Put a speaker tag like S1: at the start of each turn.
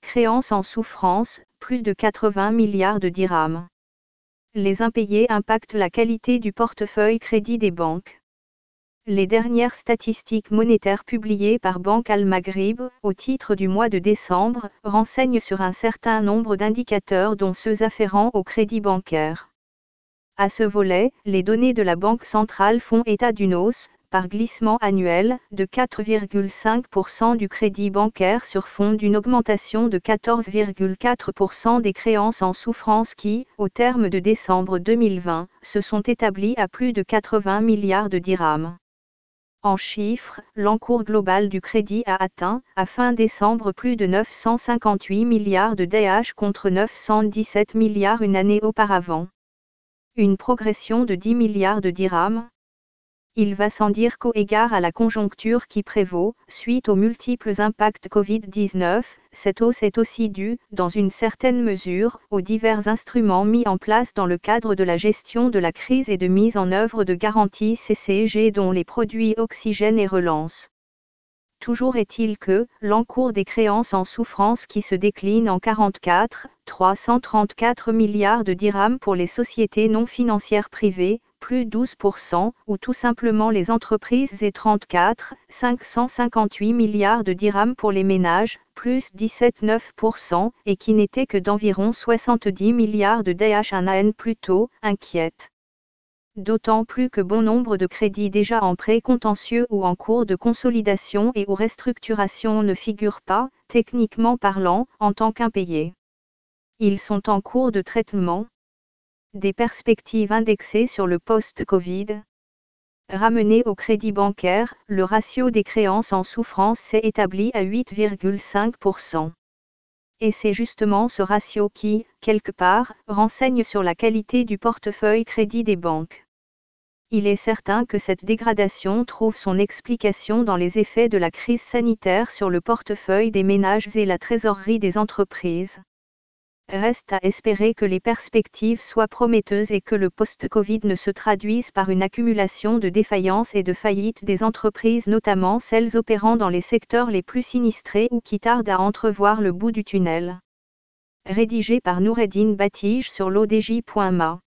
S1: Créances en souffrance, plus de 80 milliards de dirhams. Les impayés impactent la qualité du portefeuille crédit des banques. Les dernières statistiques monétaires publiées par Banque Al-Maghrib, au titre du mois de décembre, renseignent sur un certain nombre d'indicateurs dont ceux afférents au crédit bancaire. À ce volet, les données de la Banque centrale font état d'une hausse, par glissement annuel, de 4,5% du crédit bancaire sur fond d'une augmentation de 14,4% des créances en souffrance qui, au terme de décembre 2020, se sont établies à plus de 80 milliards de dirhams. En chiffres, l'encours global du crédit a atteint, à fin décembre, plus de 958 milliards de DH contre 917 milliards une année auparavant. Une progression de 10 milliards de dirhams. Il va sans dire qu'au égard à la conjoncture qui prévaut, suite aux multiples impacts Covid-19, cette hausse est aussi due, dans une certaine mesure, aux divers instruments mis en place dans le cadre de la gestion de la crise et de mise en œuvre de garanties CCG dont les produits oxygène et relance. Toujours est-il que, l'encours des créances en souffrance qui se décline en 334 milliards de dirhams pour les sociétés non financières privées, plus 12%, ou tout simplement les entreprises et 558 milliards de dirhams pour les ménages, plus 17,9%, et qui n'était que d'environ 70 milliards de DH un an plus tôt, inquiète. D'autant plus que bon nombre de crédits déjà en prêt contentieux ou en cours de consolidation et ou restructuration ne figurent pas, techniquement parlant, en tant qu'impayés. Ils sont en cours de traitement. Des perspectives indexées sur le post-Covid. Ramené au crédit bancaire, le ratio des créances en souffrance s'est établi à 8,5%. Et c'est justement ce ratio qui, quelque part, renseigne sur la qualité du portefeuille crédit des banques. Il est certain que cette dégradation trouve son explication dans les effets de la crise sanitaire sur le portefeuille des ménages et la trésorerie des entreprises. Reste à espérer que les perspectives soient prometteuses et que le post-Covid ne se traduise par une accumulation de défaillances et de faillites des entreprises, notamment celles opérant dans les secteurs les plus sinistrés ou qui tardent à entrevoir le bout du tunnel. Rédigé par Noureddine Batige sur l'odj.ma.